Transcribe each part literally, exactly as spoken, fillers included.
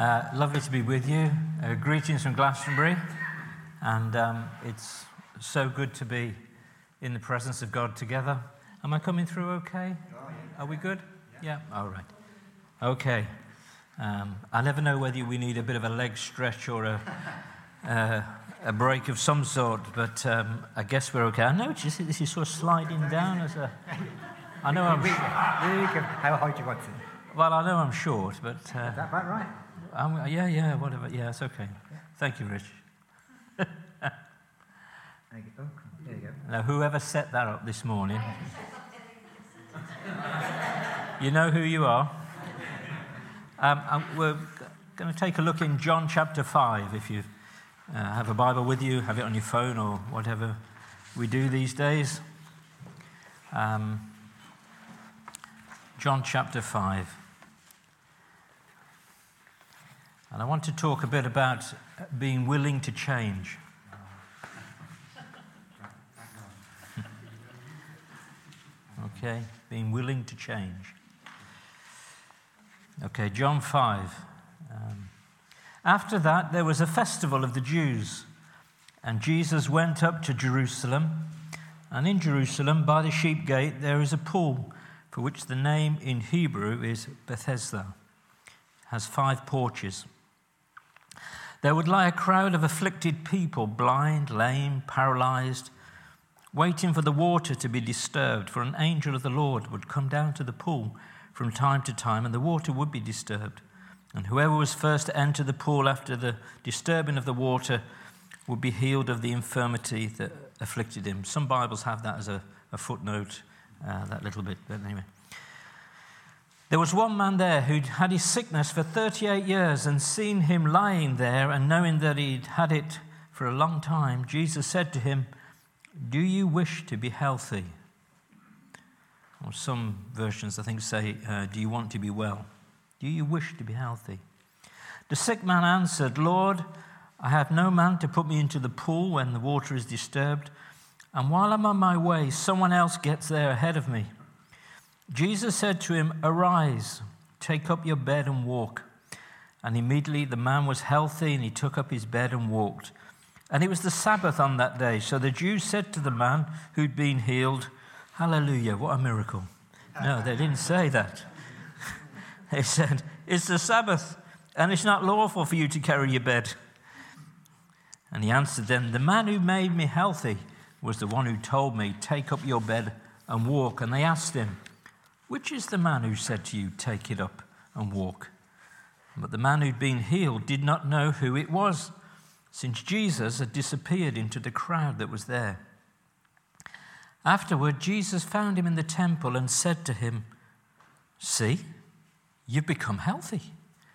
Uh, lovely to be with you. Uh, greetings from Glastonbury. And um, it's so good to be in the presence of God together. Am I coming through okay? Are we good? Yeah? All right. Okay. Um, I never know whether we need a bit of a leg stretch or a uh, a break of some sort, but um, I guess we're okay. I noticed that this is sort of sliding down as a... I know I'm... We, we can, how high do you want it? Well, I know I'm short, but... Uh, Is that about right? I'm, yeah, yeah, whatever. Yeah, it's okay. Yeah. Thank you, Rich. There you go. Oh, there you go. Now, whoever set that up this morning, you know who you are. Um, and we're going to take a look in John chapter five. If you uh, have a Bible with you, have it on your phone or whatever we do these days. Um, John chapter five. And I want to talk a bit about being willing to change. Okay, being willing to change. Okay, John five. Um, After that, there was a festival of the Jews, and Jesus went up to Jerusalem. And in Jerusalem, by the sheep gate, there is a pool, for which the name in Hebrew is Bethesda. It has five porches. There would lie a crowd of afflicted people, blind, lame, paralyzed, waiting for the water to be disturbed, for an angel of the Lord would come down to the pool from time to time, and the water would be disturbed. And whoever was first to enter the pool after the disturbing of the water would be healed of the infirmity that afflicted him. Some Bibles have that as a, a footnote, uh, that little bit, but anyway. There was one man there who'd had his sickness for thirty-eight years, and seeing him lying there and knowing that he'd had it for a long time, Jesus said to him, "Do you wish to be healthy?" Or some versions, I think, say, uh, "Do you want to be well? Do you wish to be healthy?" The sick man answered, "Lord, I have no man to put me into the pool when the water is disturbed, and while I'm on my way, someone else gets there ahead of me." Jesus said to him, "Arise, take up your bed and walk." And immediately the man was healthy, and he took up his bed and walked. And it was the Sabbath on that day, so the Jews said to the man who'd been healed, "Hallelujah, what a miracle." No, they didn't say that. They said, "It's the Sabbath, and it's not lawful for you to carry your bed." And he answered them, "The man who made me healthy was the one who told me, 'Take up your bed and walk.'" And they asked him, "Which is the man who said to you, 'Take it up and walk'?" But the man who'd been healed did not know who it was, since Jesus had disappeared into the crowd that was there. Afterward, Jesus found him in the temple and said to him, "See, you've become healthy.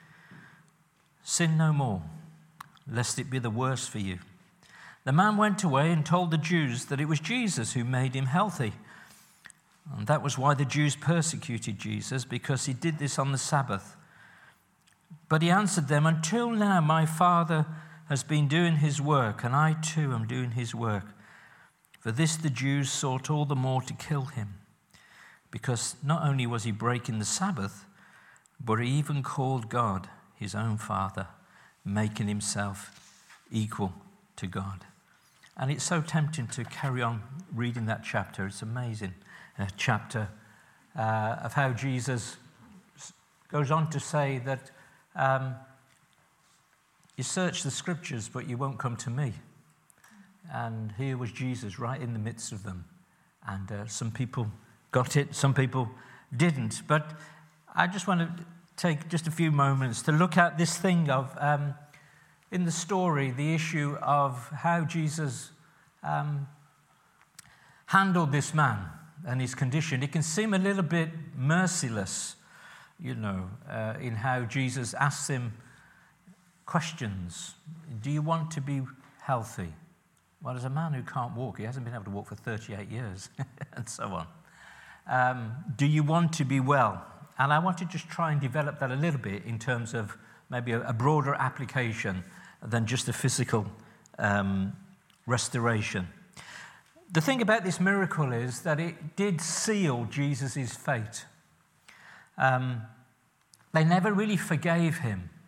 Sin no more, lest it be the worse for you." The man went away and told the Jews that it was Jesus who made him healthy. And that was why the Jews persecuted Jesus, because he did this on the Sabbath. But he answered them, "Until now my Father has been doing his work, and I too am doing his work." For this the Jews sought all the more to kill him, because not only was he breaking the Sabbath, but he even called God his own Father, making himself equal to God. And it's so tempting to carry on reading that chapter. It's amazing. A chapter uh, of how Jesus goes on to say that um, you search the scriptures, but you won't come to me. And here was Jesus right in the midst of them. And uh, some people got it, some people didn't. But I just want to take just a few moments to look at this thing of, um, in the story, the issue of how Jesus um, handled this man and his condition. It can seem a little bit merciless, you know, uh, in how Jesus asks him questions. Do you want to be healthy? Well, as a man who can't walk, he hasn't been able to walk for thirty-eight years, and so on. Um, do you want to be well? And I want to just try and develop that a little bit in terms of maybe a, a broader application than just a physical um, restoration. The thing about this miracle is that it did seal Jesus' fate. Um, they never really forgave him for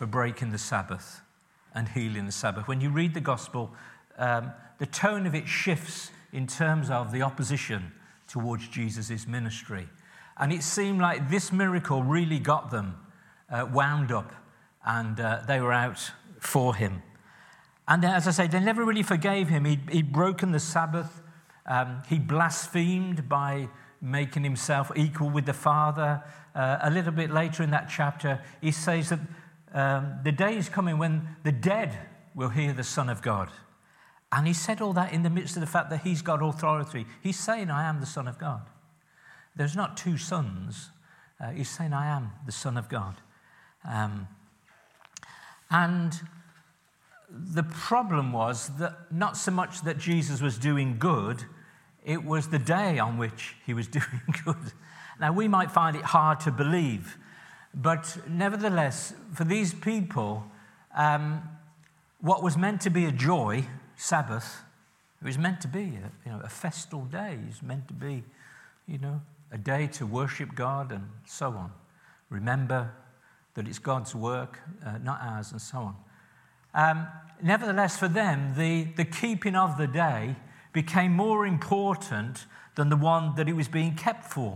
for breaking the Sabbath and healing the Sabbath. When you read the gospel, um, the tone of it shifts in terms of the opposition towards Jesus' ministry. And it seemed like this miracle really got them uh, wound up, and uh, they were out for him. And as I say, they never really forgave him. He'd, he'd broken the Sabbath. Um, he blasphemed by making himself equal with the Father. Uh, a little bit later in that chapter, he says that um, the day is coming when the dead will hear the Son of God. And he said all that in the midst of the fact that he's got authority. He's saying, I am the Son of God. There's not two sons. Uh, he's saying, I am the Son of God. Um, and the problem was that not so much that Jesus was doing good, it was the day on which he was doing good. Now, we might find it hard to believe, but nevertheless, for these people, um, what was meant to be a joy, Sabbath, it was meant to be a, you know, a festal day. It was meant to be, you know, a day to worship God and so on. Remember that it's God's work, uh, not ours, and so on. Um, nevertheless, for them, the, the keeping of the day became more important than the one that it was being kept for.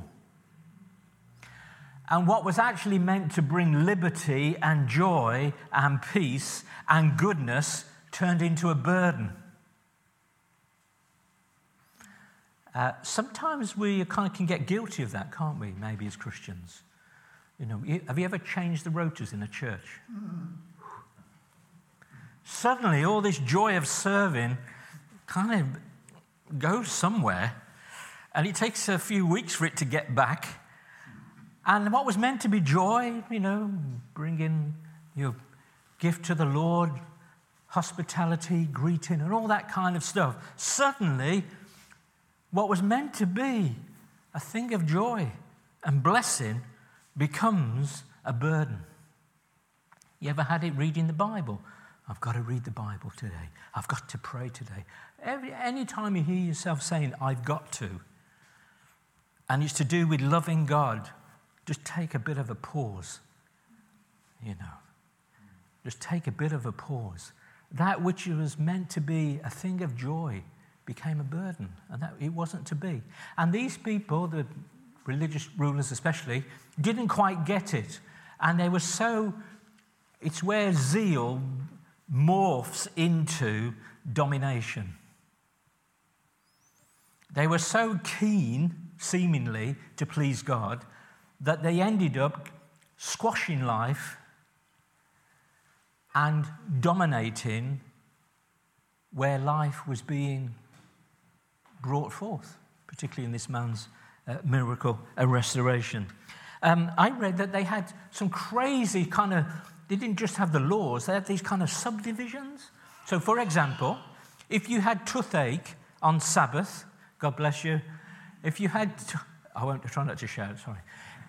And what was actually meant to bring liberty and joy and peace and goodness turned into a burden. Uh, sometimes we kind of can get guilty of that, can't we, maybe as Christians? You know, have you ever changed the rotas in a church? Mm. Suddenly, all this joy of serving kind of goes somewhere, and it takes a few weeks for it to get back. And what was meant to be joy, you know, bringing your gift to the Lord, hospitality, greeting, and all that kind of stuff, suddenly, what was meant to be a thing of joy and blessing becomes a burden. You ever had it reading the Bible? I've got to read the Bible today. I've got to pray today. Every, any time you hear yourself saying, I've got to, and it's to do with loving God, just take a bit of a pause, you know. Just take a bit of a pause. That which was meant to be a thing of joy became a burden, and that it wasn't to be. And these people, the religious rulers especially, didn't quite get it. And they were so, it's where zeal morphs into domination. They were so keen, seemingly, to please God, that they ended up squashing life and dominating where life was being brought forth, particularly in this man's uh, miracle, a restoration. Um, I read that they had some crazy kind of, they didn't just have the laws, they had these kind of subdivisions. So, for example, if you had toothache on Sabbath, God bless you, if you had, t- I won't try not to shout, sorry.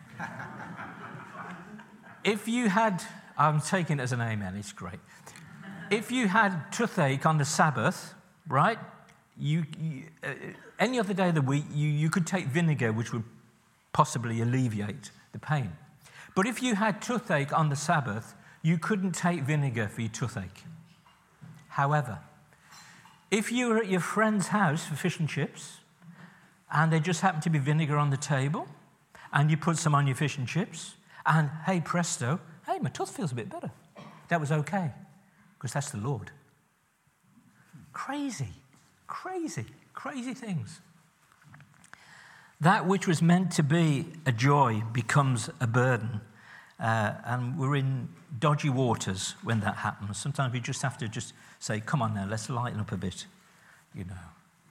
If you had, I'm taking it as an amen, it's great. If you had toothache on the Sabbath, right, you, you uh, any other day of the week, you, you could take vinegar, which would possibly alleviate the pain. But if you had toothache on the Sabbath, you couldn't take vinegar for your toothache. However, if you were at your friend's house for fish and chips, and there just happened to be vinegar on the table, and you put some on your fish and chips, and hey, presto, hey, my tooth feels a bit better. That was okay, because that's the Lord. Crazy, crazy, crazy things. That which was meant to be a joy becomes a burden. Uh, and we're in dodgy waters when that happens. Sometimes we just have to just say, come on now, let's lighten up a bit, you know.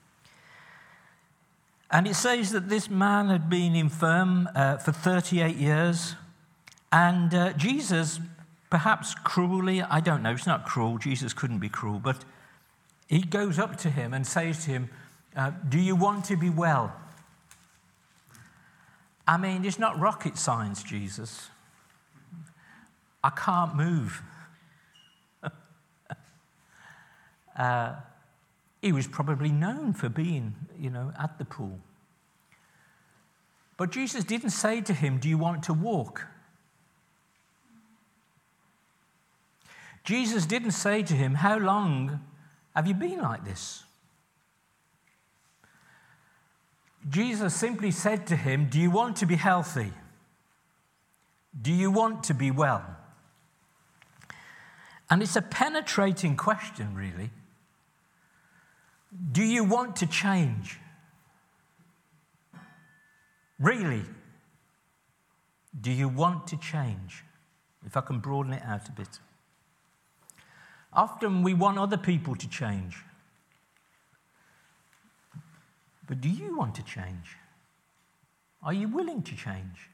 And it says that this man had been infirm uh, for thirty-eight years, and uh, Jesus, perhaps cruelly, I don't know, it's not cruel, Jesus couldn't be cruel, but he goes up to him and says to him, uh, do you want to be well? I mean, it's not rocket science, Jesus. I can't move. uh, he was probably known for being, you know, at the pool. But Jesus didn't say to him, do you want to walk? Jesus didn't say to him, "How long have you been like this?" Jesus simply said to him, "Do you want to be healthy? Do you want to be well?" And it's a penetrating question, really. Do you want to change? Really? Do you want to change? If I can broaden it out a bit. Often we want other people to change. But do you want to change? Are you willing to change?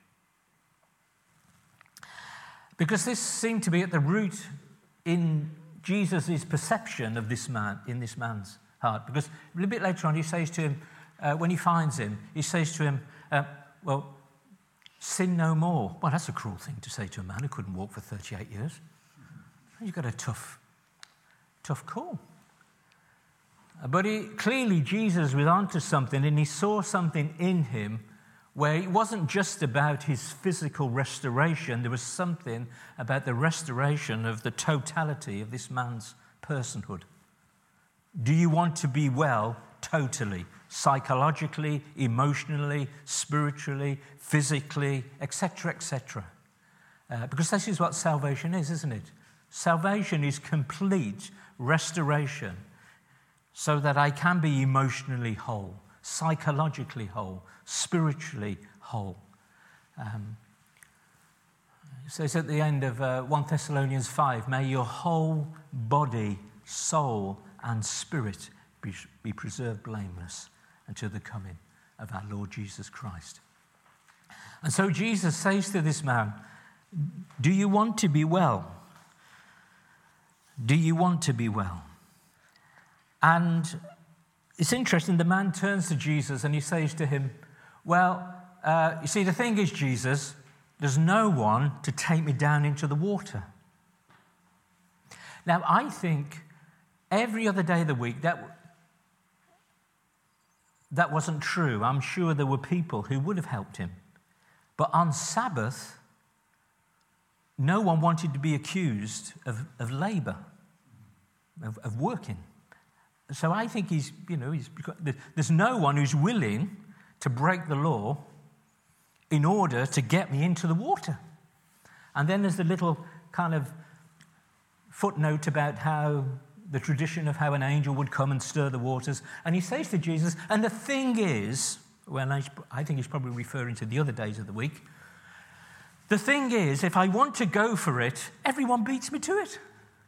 Because this seemed to be at the root in Jesus' perception of this man, in this man's heart. Because a little bit later on, he says to him, uh, when he finds him, he says to him, uh, well, sin no more. Well, that's a cruel thing to say to a man who couldn't walk for thirty-eight years. You've got a tough, tough call. But he, clearly Jesus was onto something, and he saw something in him where it wasn't just about his physical restoration. There was something about the restoration of the totality of this man's personhood. Do you want to be well totally, psychologically, emotionally, spiritually, physically, et cetera, et cetera? Uh, because this is what salvation is, isn't it? Salvation is complete restoration so that I can be emotionally whole, psychologically whole, spiritually whole. Um, it says at the end of uh, First Thessalonians five, may your whole body, soul, and spirit be, be preserved blameless until the coming of our Lord Jesus Christ. And so Jesus says to this man, do you want to be well? Do you want to be well? And it's interesting, the man turns to Jesus and he says to him, well, uh, you see, the thing is, Jesus, there's no one to take me down into the water. Now, I think every other day of the week, that, that wasn't true. I'm sure there were people who would have helped him. But on Sabbath, no one wanted to be accused of, of labor, of, of working. So I think he's, you know, he's, there's no one who's willing to break the law in order to get me into the water. And then there's the little kind of footnote about how the tradition of how an angel would come and stir the waters. And he says to Jesus, and the thing is, well, I think he's probably referring to the other days of the week. The thing is, if I want to go for it, everyone beats me to it.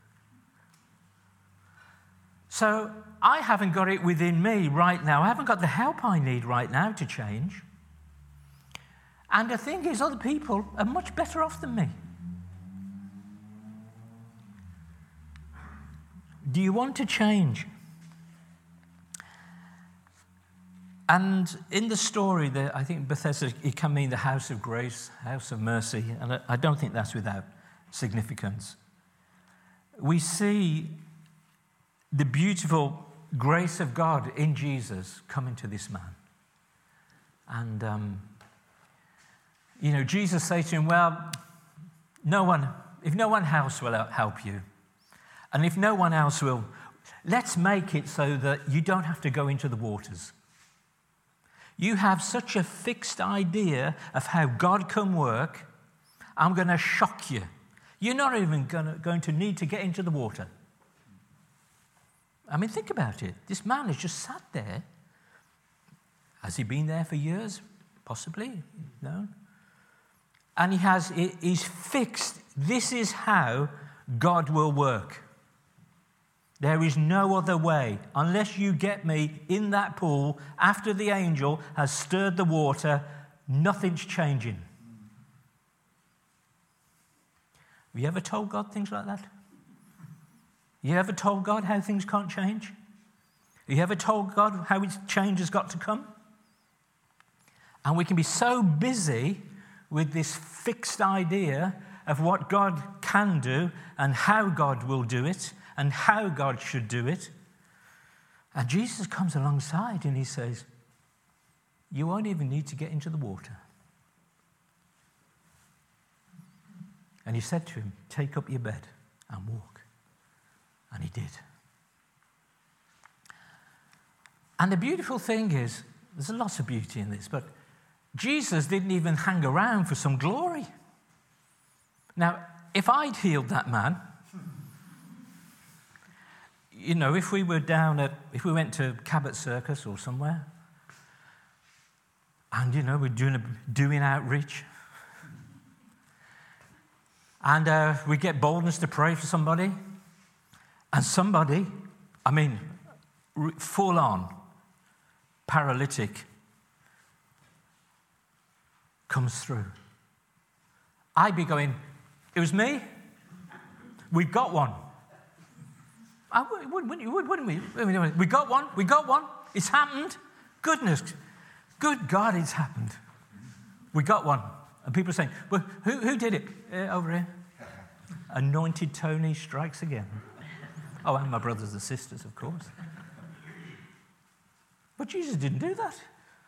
So I haven't got it within me right now. I haven't got the help I need right now to change. And the thing is, other people are much better off than me. Do you want to change? And in the story, the, I think Bethesda, it can mean the house of grace, house of mercy, and I, I don't think that's without significance. We see the beautiful grace of God in Jesus coming to this man. And, um, you know, Jesus says to him, well, no one, if no one else will help you, and if no one else will, let's make it so that you don't have to go into the waters. You have such a fixed idea of how God can work, I'm going to shock you. You're not even going to, going to need to get into the water. I mean, think about it. This man has just sat there. Has he been there for years? Possibly. No. And he has, he's fixed. This is how God will work. There is no other way. Unless you get me in that pool after the angel has stirred the water, nothing's changing. Have you ever told God things like that? You ever told God how things can't change? Have you ever told God how change has got to come? And we can be so busy with this fixed idea of what God can do and how God will do it and how God should do it. And Jesus comes alongside and he says, you won't even need to get into the water. And he said to him, take up your bed and walk. And he did. And the beautiful thing is, there's a lot of beauty in this, but Jesus didn't even hang around for some glory. Now, if I'd healed that man, you know, if we were down at, if we went to Cabot Circus or somewhere, and, you know, we're doing, a, doing outreach, and uh, we get boldness to pray for somebody, and somebody, I mean, full on, paralytic, comes through. I'd be going, it was me? We've got one. I would, wouldn't, wouldn't we? We got one, we got one, it's happened. Goodness, good God, it's happened. We got one. And people are saying, well, who, who did it? Uh, over here. Anointed Tony strikes again. Oh, and my brothers and sisters, of course. But Jesus didn't do that.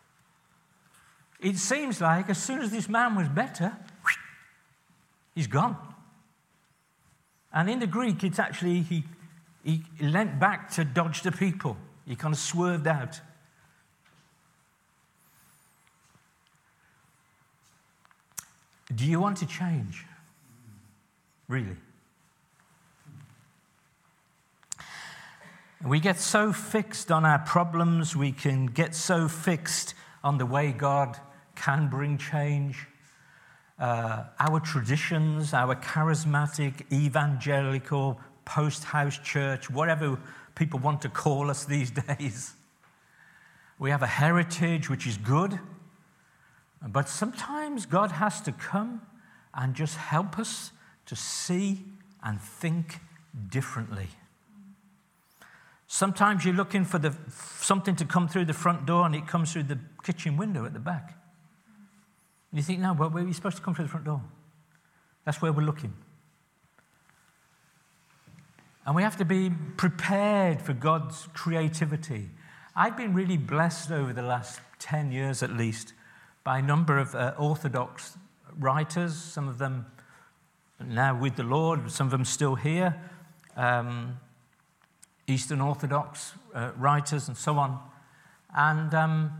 It seems like as soon as this man was better, he's gone. And in the Greek, it's actually, he, he leant back to dodge the people. He kind of swerved out. Do you want to change? Really? We get so fixed on our problems, we can get so fixed on the way God can bring change. Uh, our traditions, our charismatic, evangelical, post-house church, whatever people want to call us these days. We have a heritage which is good, but sometimes God has to come and just help us to see and think differently. Sometimes you're looking for the, something to come through the front door and it comes through the kitchen window at the back. And you think, no, well, where are you supposed to come through the front door? That's where we're looking. And we have to be prepared for God's creativity. I've been really blessed over the last ten years at least by a number of uh, Orthodox writers, some of them now with the Lord, some of them still here. Um, Eastern Orthodox uh, writers and so on. And um,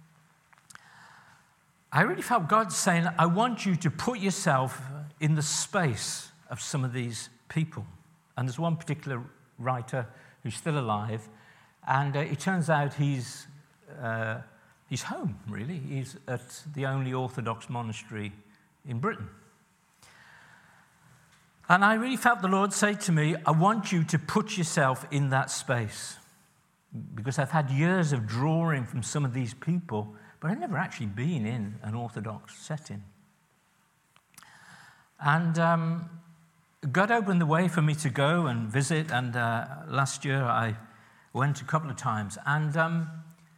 I really felt God saying, I want you to put yourself in the space of some of these people. And there's one particular writer who's still alive, and uh, it turns out he's, uh, he's home, really. He's at the only Orthodox monastery in Britain. And I really felt the Lord say to me, I want you to put yourself in that space. Because I've had years of drawing from some of these people, but I've never actually been in an Orthodox setting. And um, God opened the way for me to go and visit, and uh, last year I went a couple of times. And um,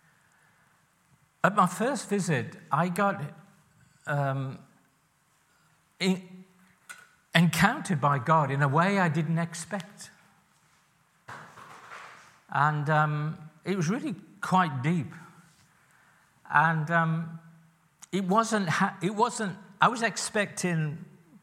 at my first visit, I got um, in, encountered by God in a way I didn't expect. And um, it was really quite deep. And um, it wasn't, ha- it wasn't, I was expecting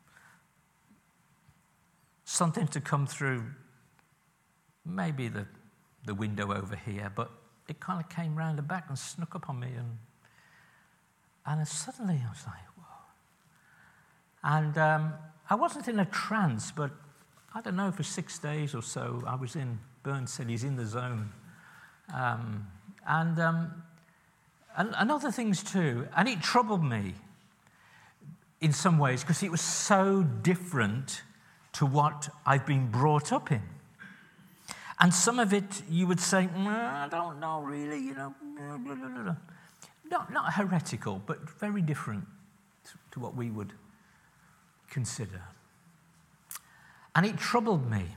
something to come through maybe the, the window over here, but it kind of came round the back and snuck up on me. And, and then suddenly I was like, whoa. And um, I wasn't in a trance, but I don't know, for six days or so, I was in, Burns said he's in the zone. Um, and, um, and, and other things too. And it troubled me in some ways because it was so different to what I've been brought up in. And some of it you would say, mm, I don't know really, you know, blah, blah, blah, blah. Not, not heretical, but very different to, to what we would consider. And it troubled me.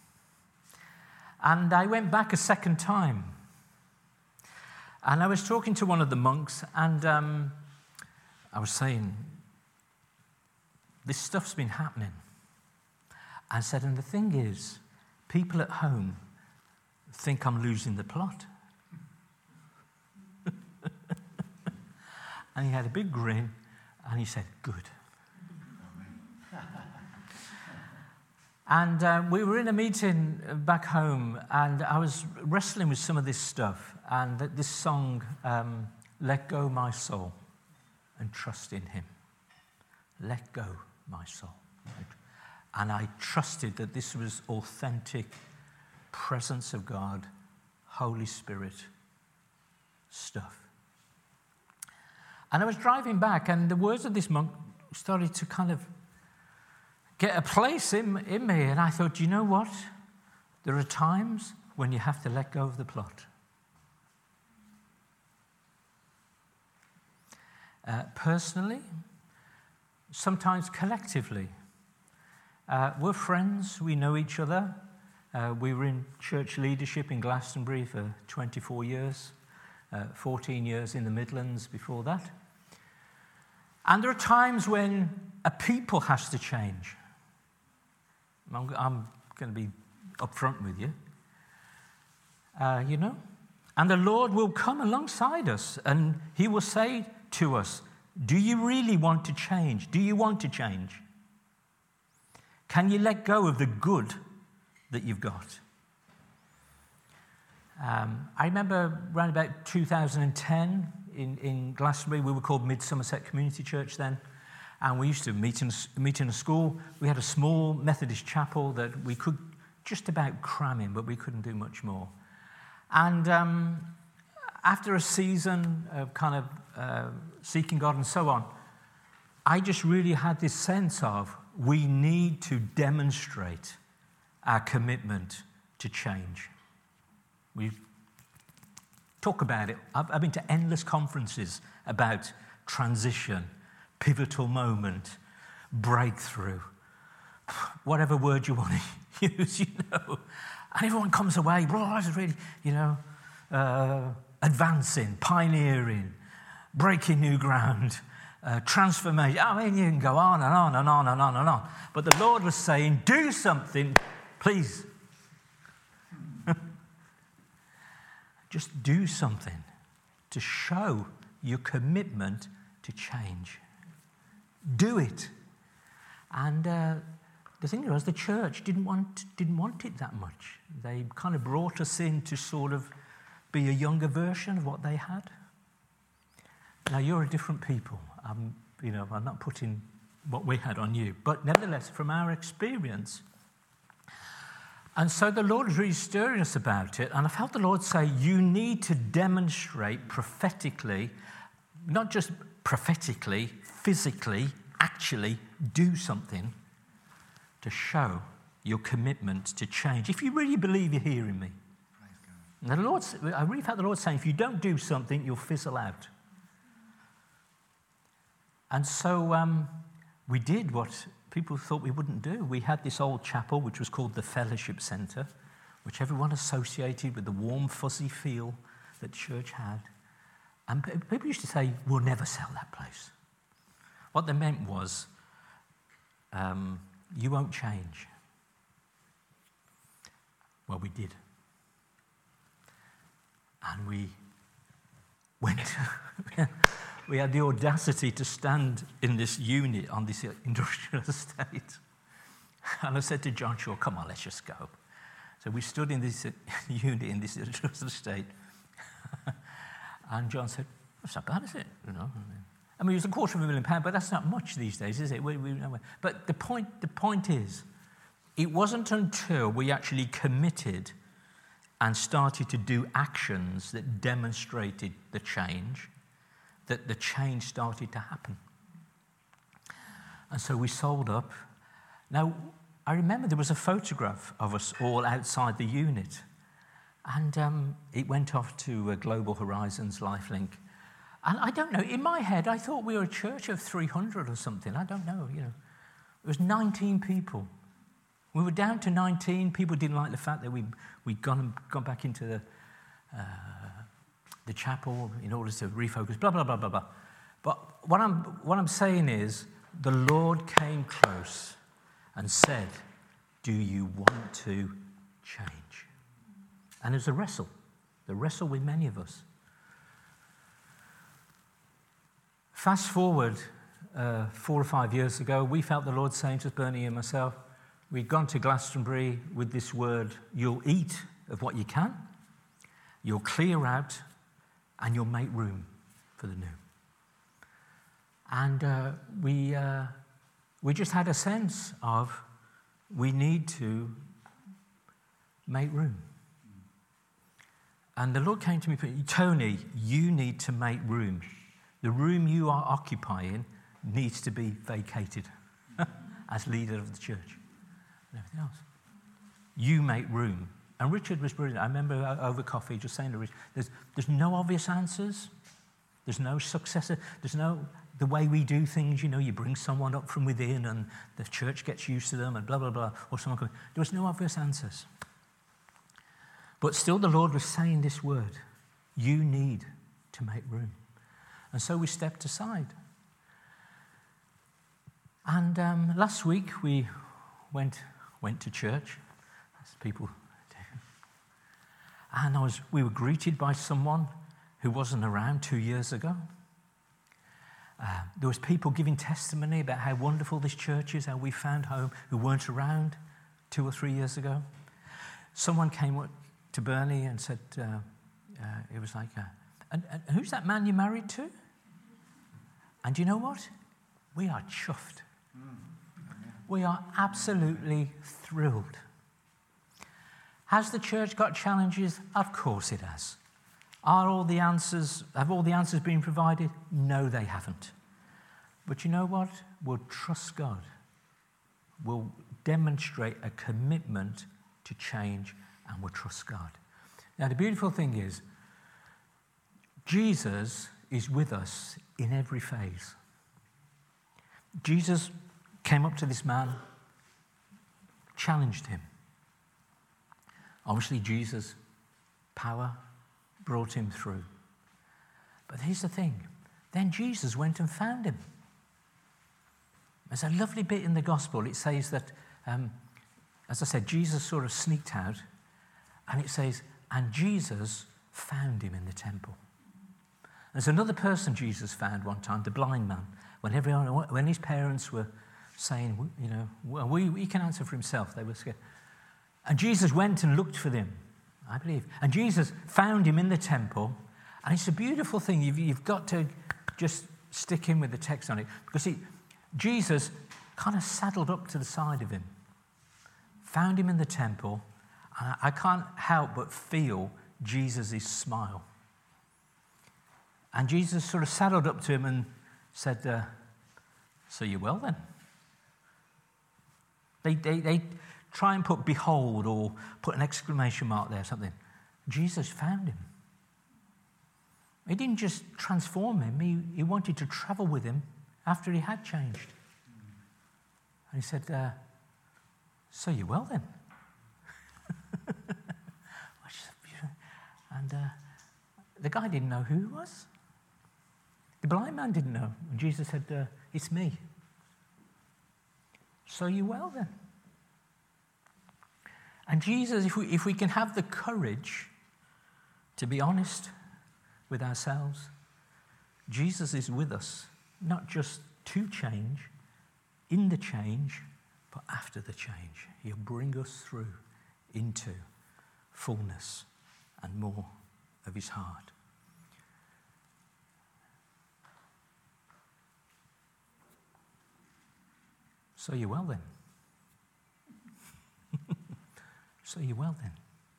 And I went back a second time. And I was talking to one of the monks, and um, I was saying, this stuff's been happening. I said, and the thing is, people at home think I'm losing the plot. And he had a big grin, and he said, good. And uh, we were in a meeting back home, and I was wrestling with some of this stuff. And this song, um, Let Go My Soul and Trust in Him. Let go my soul. And I trusted that this was authentic presence of God, Holy Spirit stuff. And I was driving back, and the words of this monk started to kind of get a place in, in me. And I thought, you know what? There are times when you have to let go of the plot. Uh, personally, sometimes collectively. Uh, we're friends, we know each other. Uh, we were in church leadership in Glastonbury for twenty-four years, uh, fourteen years in the Midlands before that. And there are times when a people has to change. I'm, I'm going to be upfront with you. Uh, you know? And the Lord will come alongside us and He will say to us, do you really want to change? Do you want to change? Can you let go of the good that you've got? Um, I remember around about two thousand ten in, in Glastonbury, we were called Mid Somerset Community Church then, and we used to meet in, meet in a school. We had a small Methodist chapel that we could just about cram in, but we couldn't do much more. And um, after a season of kind of uh, seeking God and so on, I just really had this sense of we need to demonstrate our commitment to change. We talk about it. I've, I've been to endless conferences about transition, pivotal moment, breakthrough, whatever word you want to use, you know. And everyone comes away, bro, this is really, you know, uh, advancing, pioneering, breaking new ground, uh, transformation. I mean, you can go on and on and on and on and on. But the Lord was saying, do something, please. Just do something to show your commitment to change. Do it. And uh, the thing was, the church didn't want didn't want it that much. They kind of brought us in to sort of be a younger version of what they had. Now, you're a different people. I'm, you know, I'm not putting what we had on you. But nevertheless, from our experience. And so the Lord was really stirring us about it. And I felt the Lord say, you need to demonstrate prophetically, not just prophetically, physically, actually do something to show your commitment to change. If you really believe you're hearing me. And the Lord, I really felt the Lord saying, if you don't do something, you'll fizzle out. And so um, we did what people thought we wouldn't do. We had this old chapel, which was called the Fellowship Centre, which everyone associated with the warm, fuzzy feel that church had. And people used to say, we'll never sell that place. What they meant was, um, you won't change. Well, we did. And we went, we had the audacity to stand in this unit on this industrial estate. And I said to John Shaw, come on, let's just go. So we stood in this unit in this industrial estate. And John said, that's not bad, is it? You know, I mean, it was a quarter of a million pounds, but that's not much these days, is it? We, we, but the point, the point is, it wasn't until we actually committed and started to do actions that demonstrated the change, that the change started to happen. And so we sold up. Now, I remember there was a photograph of us all outside the unit, and um, it went off to uh, Global Horizons Lifelink. And I don't know, in my head, I thought we were a church of three hundred or something. I don't know, you know. It was nineteen people. We were down to nineteen. People didn't like the fact that we, we'd gone, gone back into the, uh, the chapel in order to refocus, blah, blah, blah, blah, blah. But what I'm, what I'm saying is, the Lord came close and said, do you want to change? And there's a wrestle. The wrestle with many of us. Fast forward uh, four or five years ago, we felt the Lord saying to us, Bernie and myself, we'd gone to Glastonbury with this word, you'll eat of what you can, you'll clear out, and you'll make room for the new. And uh, we, uh, we just had a sense of we need to make room. And the Lord came to me, Tony, you need to make room. The room you are occupying needs to be vacated as leader of the church and everything else. You make room. And Richard was brilliant. I remember over coffee just saying to Richard, there's, there's no obvious answers. There's no successor. There's no, the way we do things, you know, you bring someone up from within and the church gets used to them and blah, blah, blah. Or someone comes. There was no obvious answers. But still the Lord was saying this word, you need to make room. And so we stepped aside. And um, last week we went went to church, as people do. And I was, we were greeted by someone who wasn't around two years ago. Uh, there was people giving testimony about how wonderful this church is, how we found home, who weren't around two or three years ago. Someone came up to Bernie and said, uh, uh, it was like, uh, and, and who's that man you married to? And you know what? We are chuffed. We are absolutely thrilled. Has the church got challenges? Of course it has. Are all the answers, have all the answers been provided? No, they haven't. But you know what? We'll trust God. We'll demonstrate a commitment to change, and we'll trust God. Now, the beautiful thing is, Jesus is with us in every phase. Jesus came up to this man, challenged him. Obviously, Jesus' power brought him through. But here's the thing. Then Jesus went and found him. There's a lovely bit in the gospel. It says that, um, as I said, Jesus sort of sneaked out, and it says, and Jesus found him in the temple. There's another person Jesus found one time, the blind man, when everyone, when his parents were saying, you know, well, we, he can answer for himself. They were scared. And Jesus went and looked for them, I believe. And Jesus found him in the temple. And it's a beautiful thing. You've, you've got to just stick in with the text on it. Because see, Jesus kind of saddled up to the side of him, found him in the temple. And I, I can't help but feel Jesus' smile. And Jesus sort of saddled up to him and said, uh, so you're well then? They, they, they try and put behold or put an exclamation mark there or something. Jesus found him. He didn't just transform him. He, he wanted to travel with him after he had changed. And he said, uh, so you're well then? And uh, the guy didn't know who he was. The blind man didn't know. And Jesus said, uh, it's me. So you well then. And Jesus, if we, if we can have the courage to be honest with ourselves, Jesus is with us, not just to change, in the change, but after the change. He'll bring us through into fullness and more of his heart. So you're well then. So you're well then.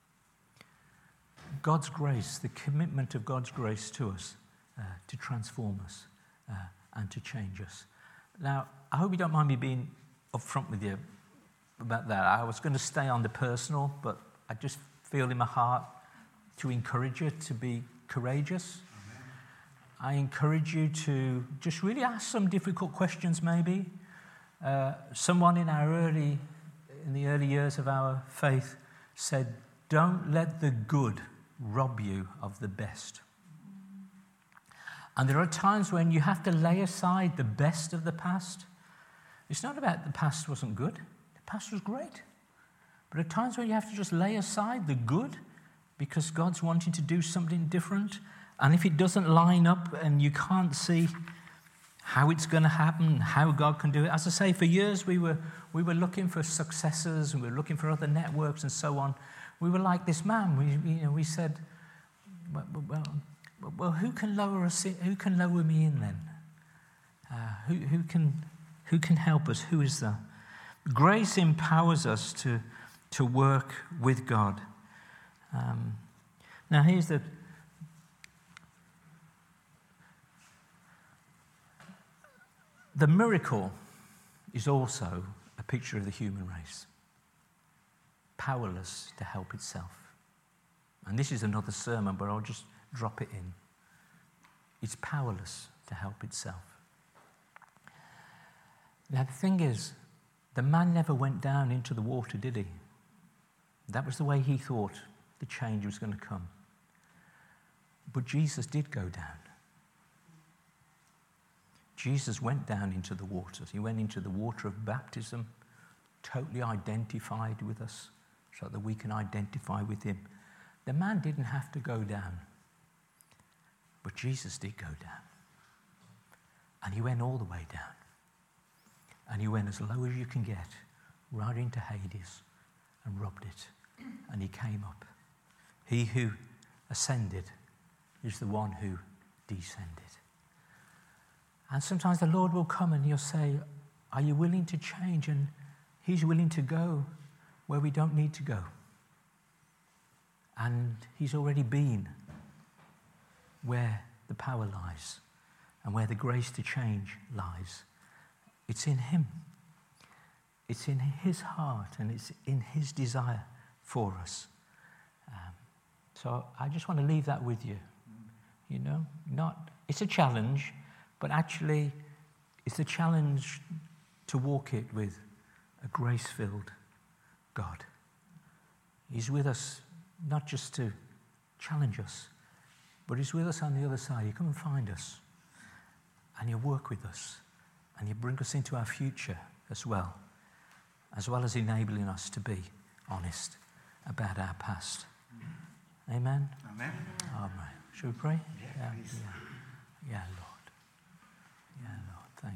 God's grace, the commitment of God's grace to us, uh, to transform us uh, and to change us. Now, I hope you don't mind me being upfront with you about that. I was going to stay on the personal, but I just feel in my heart to encourage you to be courageous. Amen. I encourage you to just really ask some difficult questions maybe. Uh, someone in our early, in the early years of our faith said, don't let the good rob you of the best. And there are times when you have to lay aside the best of the past. It's not about the past wasn't good. The past was great. But at times when you have to just lay aside the good because God's wanting to do something different. And if it doesn't line up and you can't see how it's going to happen, how God can do it. As I say, for years we were, we were looking for successors, and we were looking for other networks and so on. We were like this man. We, you know, we said, well, well, well who can lower us in, who can lower me in then? Uh, who, who, can, who can help us? Who is there? Grace empowers us to, to work with God. Um, now here's the... The miracle is also a picture of the human race, powerless to help itself. And this is another sermon, but I'll just drop it in. It's powerless to help itself. Now, the thing is, the man never went down into the water, did he? That was the way he thought the change was going to come. But Jesus did go down. Jesus went down into the waters. He went into the water of baptism, totally identified with us so that we can identify with him. The man didn't have to go down, but Jesus did go down. And he went all the way down. And he went as low as you can get, right into Hades, and rubbed it. And he came up. He who ascended is the one who descended. And sometimes the Lord will come and he'll say, are you willing to change? And he's willing to go where we don't need to go. And he's already been where the power lies and where the grace to change lies. It's in him. It's in his heart and it's in his desire for us. Um, so I just want to leave that with you. You know, not it's a challenge. But actually, it's a challenge to walk it with a grace-filled God. He's with us not just to challenge us, but he's with us on the other side. He'll come and find us, and he'll work with us, and he'll bring us into our future as well, as well as enabling us to be honest about our past. Amen? Amen. Amen. Should we pray? Yeah, yeah, please. yeah. Yeah, Lord. Yeah, Lord, thank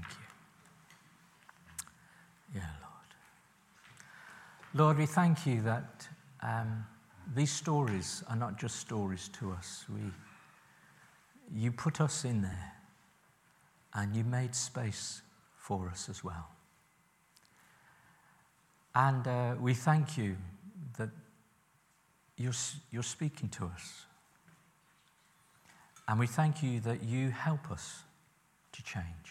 you. Yeah, Lord. Lord, we thank you that um, these stories are not just stories to us. We, you put us in there, and you made space for us as well. And uh, we thank you that you're, you're speaking to us. And we thank you that you help us to change.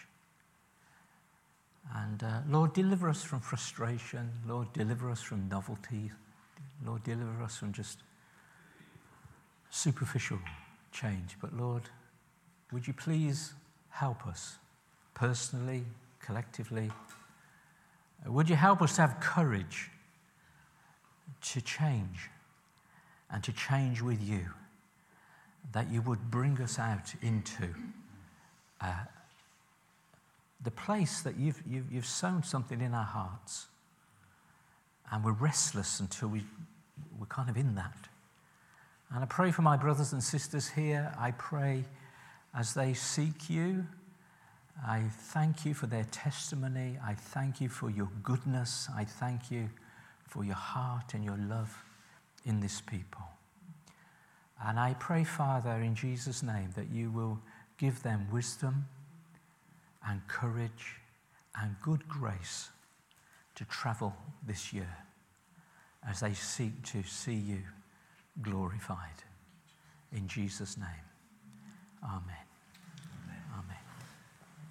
And uh, Lord, deliver us from frustration. Lord, deliver us from novelty. Lord, deliver us from just superficial change. But Lord, would you please help us personally, collectively? Would you help us to have courage to change and to change with you, that you would bring us out into uh, the place that you've, you've, you've sown something in our hearts, and we're restless until we, we're kind of in that. And I pray for my brothers and sisters here. I pray as they seek you. I thank you for their testimony. I thank you for your goodness. I thank you for your heart and your love in this people. And I pray, Father, in Jesus' name, that you will give them wisdom and courage and good grace to travel this year as they seek to see you glorified. In Jesus' name, amen.